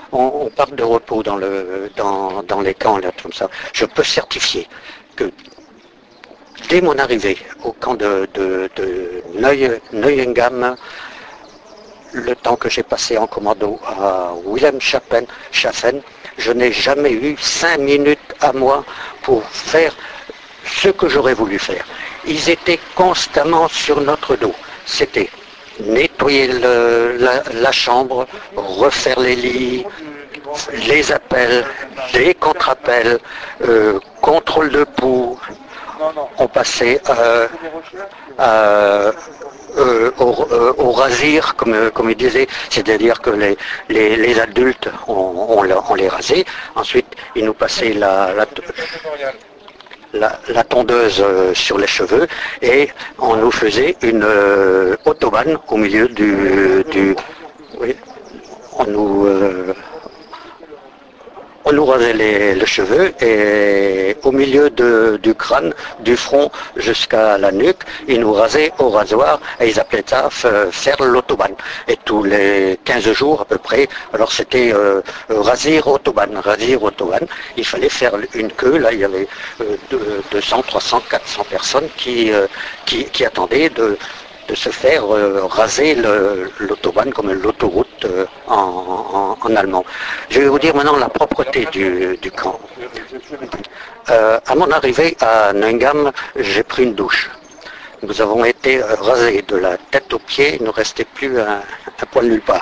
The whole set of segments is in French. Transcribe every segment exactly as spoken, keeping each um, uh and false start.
on, on parle de repos dans, le, dans, dans les camps, là, comme ça. Je peux certifier que dès mon arrivée au camp de, de, de Neuengamme, le temps que j'ai passé en commando à Wilhelmshaven, je n'ai jamais eu cinq minutes à moi pour faire ce que j'aurais voulu faire. Ils étaient constamment sur notre dos. C'était nettoyer le, la, la chambre, refaire les lits, les appels, les contre-appels, euh, contrôle de pouls. On passait euh, à, euh, au, euh, au rasir, comme, comme il disait, c'est-à-dire que les, les, les adultes, on, on, on les rasait. Ensuite, ils nous passaient la, la, la, la tondeuse sur les cheveux et on nous faisait une euh, autobahn au milieu du... du oui, on nous... Euh, On nous rasait les, les cheveux et au milieu de, du crâne, du front jusqu'à la nuque, ils nous rasaient au rasoir et ils appelaient ça faire l'autobahn. Et tous les quinze jours à peu près, alors c'était euh, rasir autobahn, rasir autobahn. Il fallait faire une queue, là il y avait euh, deux cents, trois cents, quatre cents personnes qui, euh, qui, qui attendaient de... de se faire euh, raser l'autobahn comme l'autoroute euh, en, en, en allemand. Je vais vous dire maintenant la propreté du, du camp. Euh, à mon arrivée à Neuengamme, j'ai pris une douche. Nous avons été rasés de la tête aux pieds, il ne restait plus un, un poil nulle part.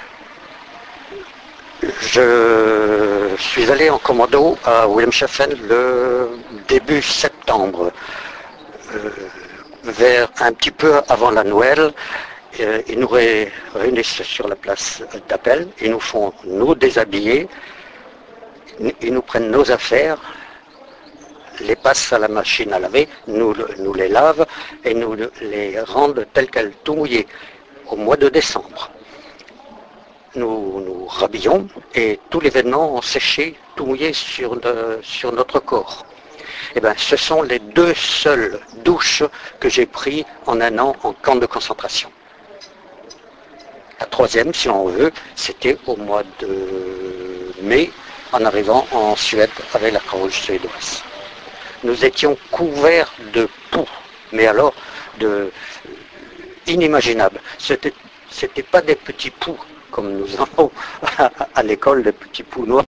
Je suis allé en commando à Wilhelmshaven le début septembre. Euh, vers un petit peu avant la Noël, euh, ils nous ré réunissent sur la place d'appel, ils nous font nous déshabiller, ils nous prennent nos affaires, les passent à la machine à laver, nous, nous les lavent et nous les rendent telles quelles, tout mouillées, au mois de décembre. Nous nous rhabillons et tous les vêtements ont séché, tout mouillé sur, de, sur notre corps. Eh bien, ce sont les deux seules douches que j'ai prises en un an en camp de concentration. La troisième, si on veut, c'était au mois de mai, en arrivant en Suède avec la Croix-Rouge suédoise. Nous étions couverts de poux, mais alors de inimaginable. C'était, c'était pas des petits poux comme nous avons à, à l'école, des petits poux noirs.